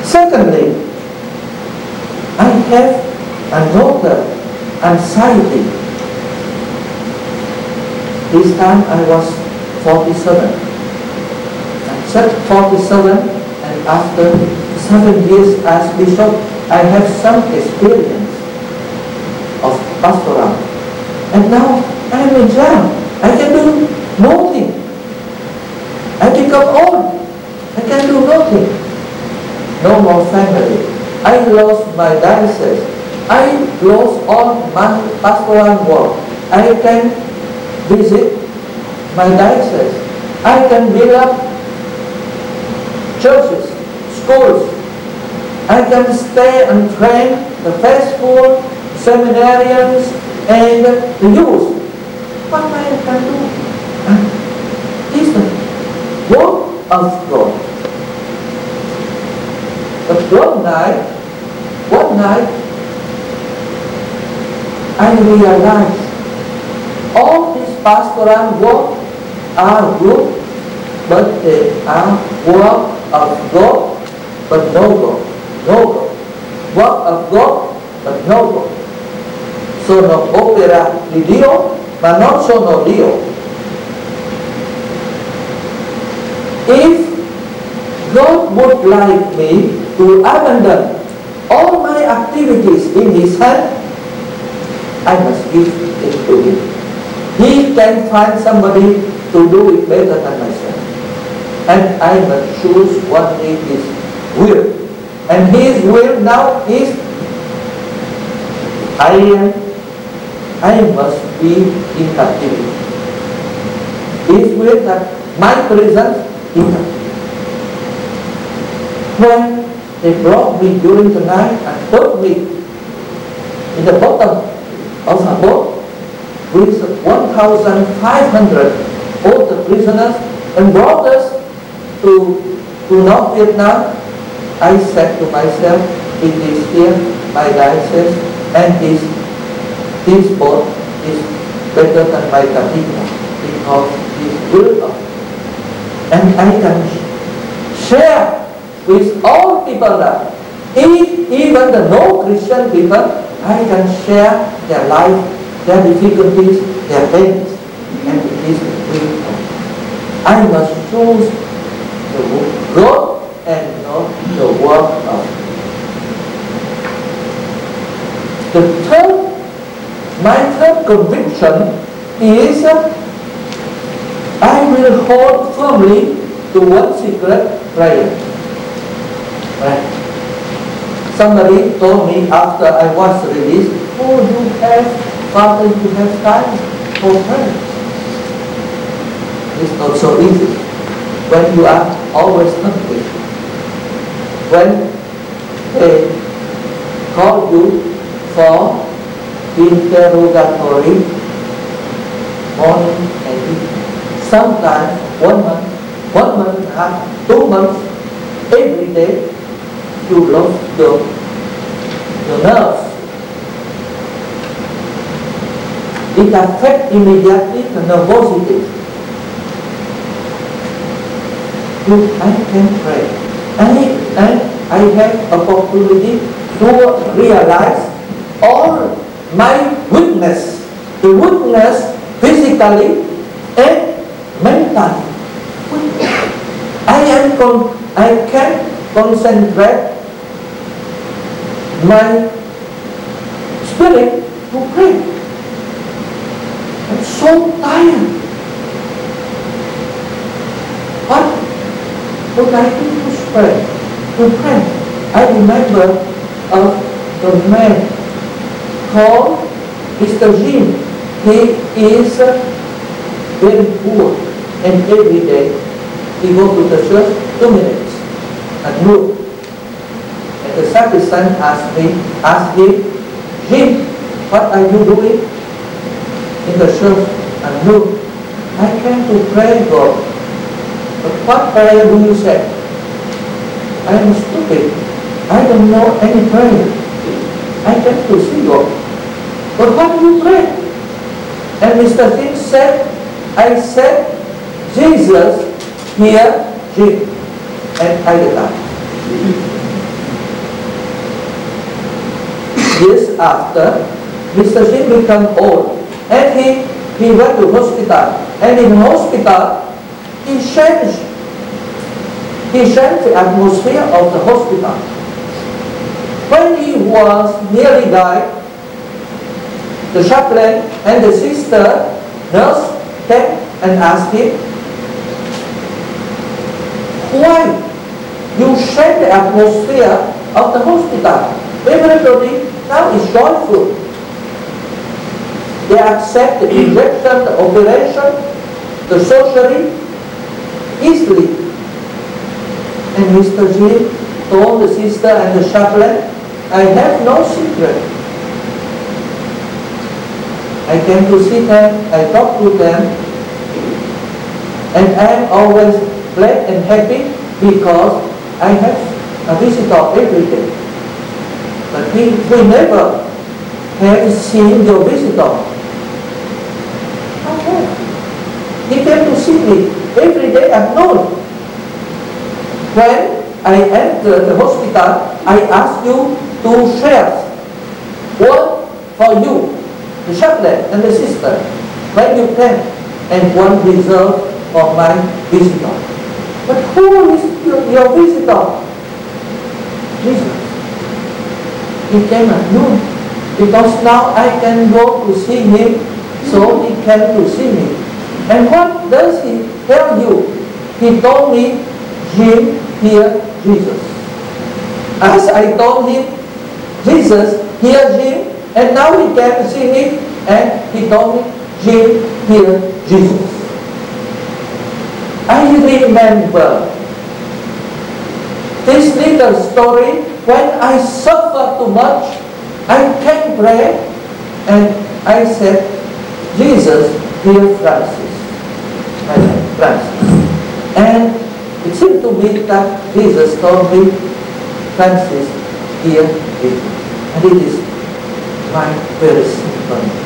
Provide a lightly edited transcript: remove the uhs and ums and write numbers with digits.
Secondly, I have another anxiety. This time I was 47. I said 47, and after 7 years as bishop, I have some experience of pastoral. And now I am in jail. I can do nothing. I become old. I can do nothing. No more family. I lost my diocese. I lost all my pastoral work. I can visit my diocese. I can build up churches, schools. I can stay and train the faithful seminarians and the youth. What I can do? This is the work of God. But one night, I realized all these pastoral work are good, but they are work of God, but no God. No God. Work of God, but no God. Sono opera di Dio, ma non sono Dio. If God would like me to abandon all my activities in His hand, I must give it to Him. He can find somebody to do it better than myself. And I must choose what is His will. And His will now is I must be in captivity. His will that my presence in captivity. When they brought me during the night and put me in the bottom of a boat with 1,500 older prisoners and brought us to North Vietnam, I said to myself, it is here my diocese, and this boat is better than my cathedral because it's built up. And I can share with all people that even the no-Christian people, I can share their life, their difficulties, their pains, and it is the will of God. I must choose the will of God and not the work of God. My third conviction is I will hold firmly to one secret prayer. Right? Somebody told me after I was released, oh, Father, you have time for prayer. It's not so easy when you are always hungry. When they call you for interrogatory morning and evening. Sometimes 1 month, 1 month and a half, 2 months, every day you lost your nerves. It affects immediately the nervosity. I can pray. And I have opportunity to realize all my weakness, the weakness physically and mentally. I can concentrate my spirit to pray. I'm so tired. What would I do to pray? To pray. I remember of the man called Mr. Jim. He is very poor, and every day he goes to the church 2 minutes at noon. And the sacristan asked him, Jim, what are you doing in the church at noon? I came to pray, God. But what prayer do you say? I am stupid. I don't know any prayer. I came to see God. But what do you pray? And Mr. Jim said, I said, Jesus, here, Jim. And I died. after, Mr. Jim became old, and he went to hospital, and in hospital, he changed the atmosphere of the hospital. When he was nearly died, the chaplain and the sister nurse came and asked him, why you change the atmosphere of the hospital? Everybody now is joyful. They accept the injection, the operation, the surgery easily. And Mr. Jim told the sister and the chaplain, I have no secret. I came to see them, I talked to them, and I am always glad and happy because I have a visitor every day. But we never have seen your visitor. Okay. He came to see me every day at noon. When I entered the hospital, I asked you to share one for you, the chaplain and the sister, when you came, and one reserved for my visitor. But who is your visitor? Jesus. He came at noon, because now I can go to see him, so he came to see me. And what does he tell you? He told me, Jim, hear Jesus. As I told him, Jesus, hear Jim, and now he came to see me, and he told me, Jim, hear Jesus. I remember this little story. When I suffer too much, I can pray, and I said, Jesus, hear Francis. My name, Francis. And it seemed to me that Jesus told me, Francis, hear Jesus. And it is my very simple